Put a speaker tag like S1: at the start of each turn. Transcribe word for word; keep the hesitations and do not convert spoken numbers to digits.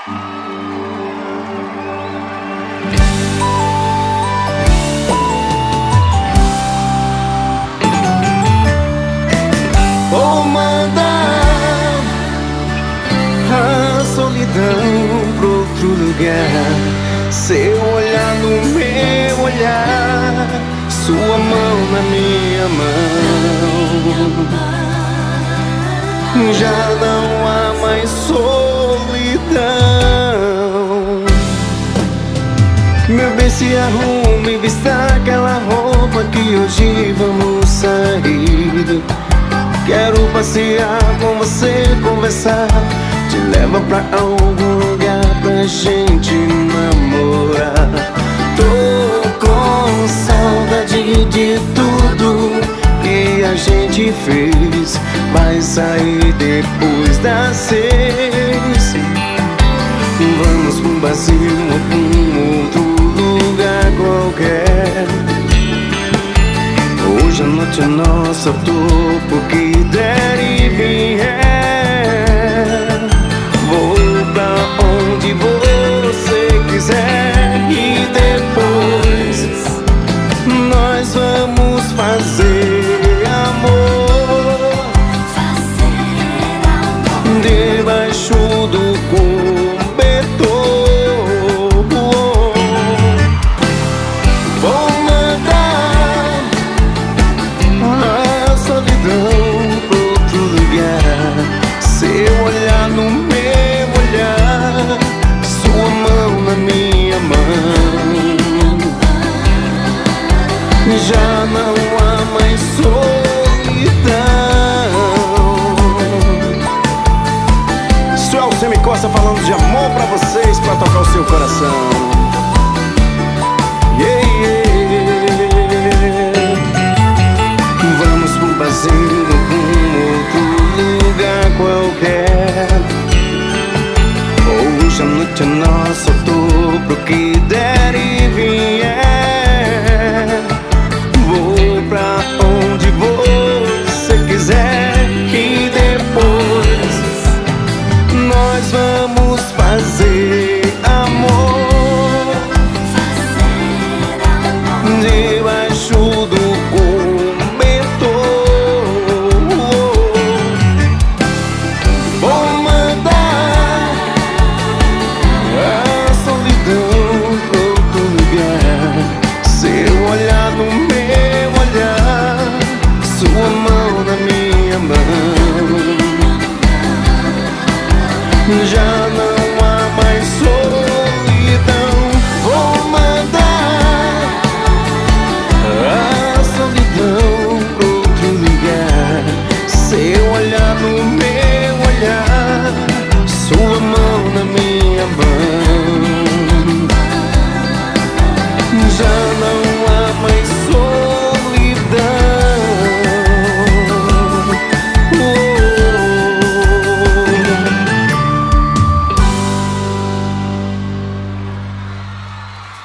S1: Vou mandar a solidão pra outro lugar. Seu olhar no meu olhar, sua mão na minha mão. Já não há mais solidão. Meu bem, se arrume e vista aquela roupa que hoje vamos sair. Quero passear com você, conversar, te levar pra algum lugar pra gente namorar. Tô com saudade de tudo que a gente fez. Vai sair depois das seis. Vamos pra um barzinho ou pra um outro lugar qualquer. Hoje a noite é nossa, tô pro que der e vier. Vou pra onde você quiser e depois nós vamos fazer amor, fazer amor debaixo do cobertor. Vou mandar a solidão pra outro lugar. Seu olhar no meu olhar, sua mão na minha mão. Já não há mais solidão. Isso é o Semicosta falando de amor pra vocês, pra tocar o seu coração. Yeah, yeah. Vamos pro barzinho, pra um outro lugar qualquer. Hoje a noite é nossa, tô pro que